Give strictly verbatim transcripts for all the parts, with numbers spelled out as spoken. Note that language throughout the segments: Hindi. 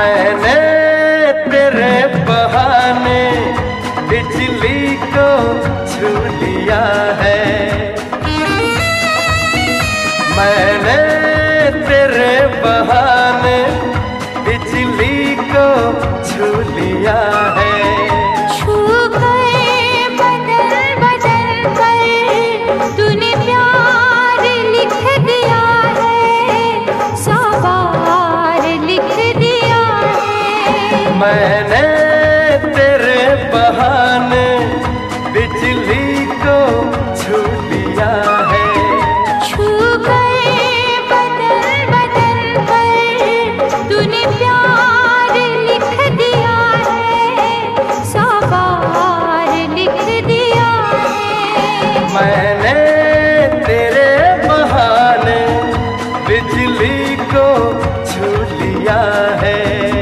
मैंने तेरे बहाने बिजली को छू लिया है। मैंने तेरे बहाने बिजली को छू लिया है। छू गए बदल बदल कर तूने प्यार लिख दिया है, सवार लिख दिया है। मैंने तेरे बहाने बिजली को छू लिया है। छू गए बदल बदल कर तूने प्यार लिख दिया है, सवार लिख दिया है। मैंने तेरे बहाने बिजली को छू लिया है।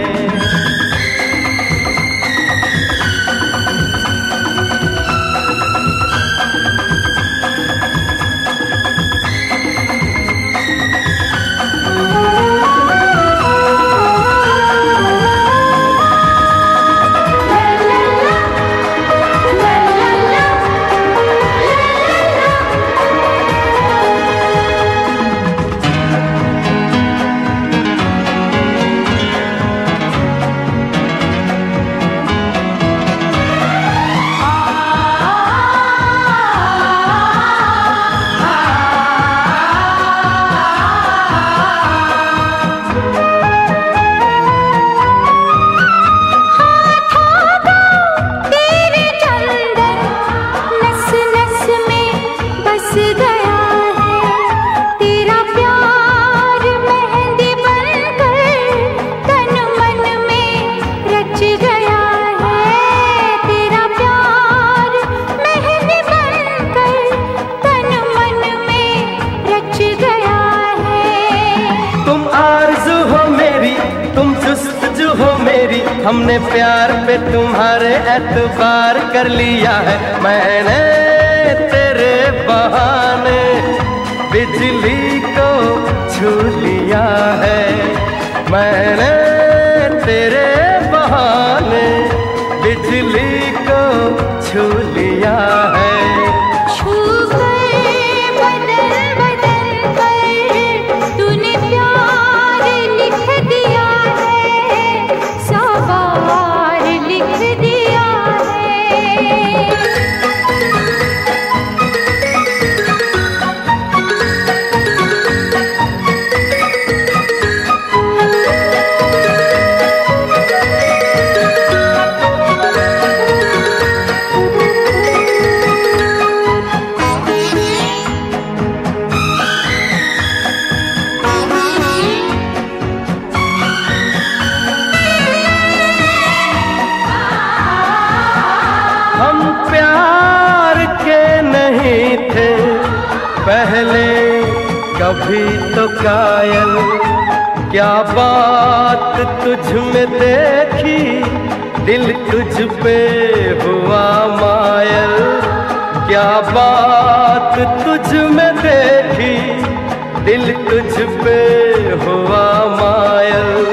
हमने प्यार पे तुम्हारे एतबार कर लिया है। मैंने तेरे बहाने बिजली को छू लिया है। मैंने तेरे बहाने बिजली को छू लिया है। हम प्यार के नहीं थे पहले कभी तो कायल, क्या बात तुझ में देखी दिल तुझ पे हुआ मायल। क्या बात तुझ में देखी दिल तुझ पे हुआ मायल।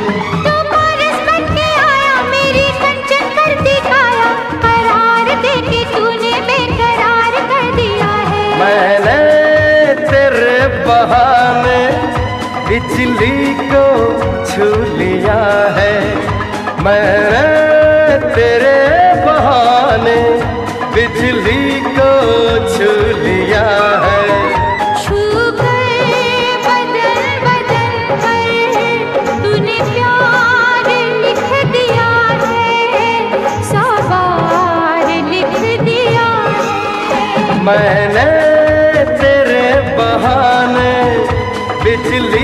मैंने तेरे बहाने बिजली को छू लिया है। मैंने तेरे बहाने बिजली को छू लिया है। छू गए बदल बदल कर तूने प्यार लिख दिया है, सवार लिख दिया है। मैंने तेरे बहाने बिजली